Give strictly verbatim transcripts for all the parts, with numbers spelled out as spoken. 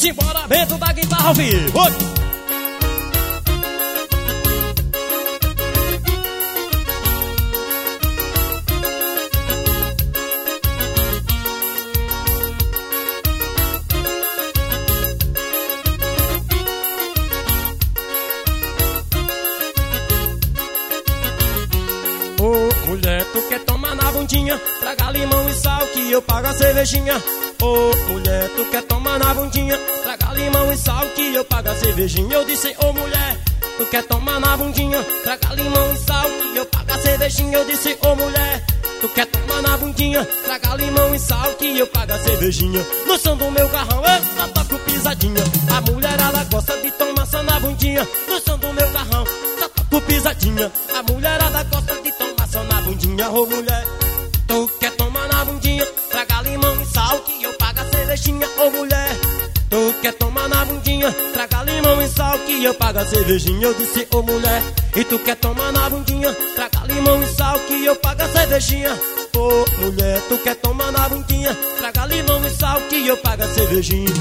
Simbora, Bento da guitarra ao vivo. Oi. Ô, mulher, tu quer tomar na bundinha? Traga limão e sal que eu pago a cervejinha. Ô, mulher, tu quer tomar na bundinha? Traga limão e sal que eu pago a cervejinha. Eu disse, ô mulher, tu quer tomar na bundinha? Traga limão e sal que eu pago a cervejinha. Eu disse, ô mulher, tu quer tomar na bundinha? Traga limão e sal que eu pago a cervejinha. No som do meu carrão eu só toco pisadinha. A mulherada gosta de tomar só na bundinha. No som do meu carrão só toco pisadinha. A mulherada gosta de tomar só na bundinha. Ô mulher, tu quer tomar na bundinha? Traga limão e sal que eu pago a cervejinha. Ô mulher, tu quer tomar na bundinha? Traga limão e sal que eu pago a cervejinha. Eu disse, ô mulher, e tu quer tomar na bundinha? Traga limão e sal que eu pago a cervejinha. Ô mulher, tu quer tomar na bundinha? Traga limão e sal que eu pago a cervejinha.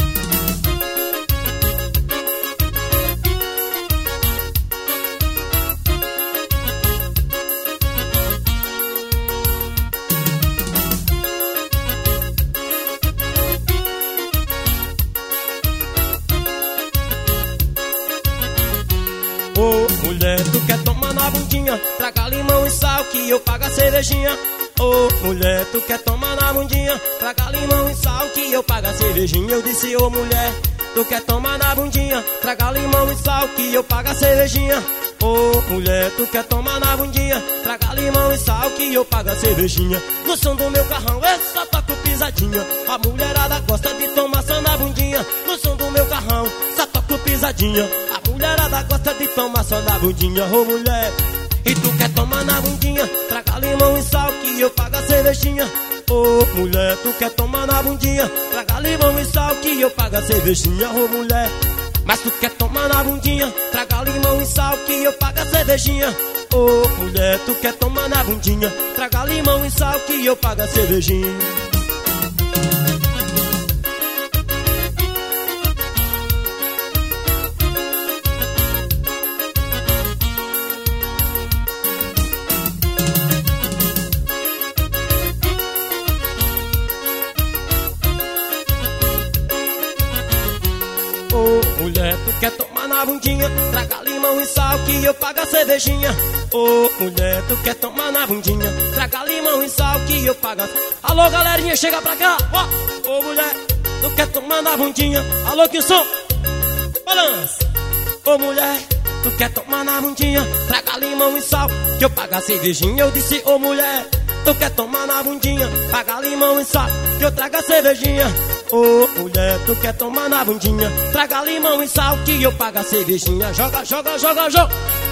Ô mulher, tu quer tomar na bundinha? Traga limão e sal que eu pago a cervejinha. Ô mulher, tu quer tomar na bundinha? Traga limão e sal que eu pago a cervejinha. Eu disse, ô mulher, tu quer tomar na bundinha? Traga limão e sal que eu pago a cervejinha. Ô mulher, tu quer tomar na bundinha? Traga limão e sal que eu pago a cervejinha. No som do meu carrão eu só toco pisadinha. A mulherada gosta de tomar só na bundinha. No som do meu carrão só toco pisadinha. A mulherada gosta de tomar só na bundinha. Ô mulher, e tu quer tomar na bundinha? Traga limão e sal que eu pago a cervejinha. Ô mulher, tu quer tomar na bundinha? Traga limão e sal que eu pago a cervejinha. Ô mulher, mas tu quer tomar na bundinha? Traga limão e sal que eu pago a cervejinha. Ô mulher, tu quer tomar na bundinha? Traga limão e sal que eu pago a cervejinha. Ô mulher, tu quer tomar na bundinha? Traga limão e sal que eu pago a cervejinha. Ô mulher, tu quer tomar na bundinha? Traga limão e sal que eu pago a... Alô galerinha, chega pra cá, ó. Ô mulher, tu quer tomar na bundinha? Alô, que som? Balança. Ô mulher, tu quer tomar na bundinha? Traga limão e sal que eu pago a cervejinha. Eu disse, ô mulher, tu quer tomar na bundinha? Traga limão e sal que eu trago a cervejinha. Ô mulher, tu quer tomar na bundinha? Traga limão e sal que eu pago a cervejinha. Joga, joga, joga, joga.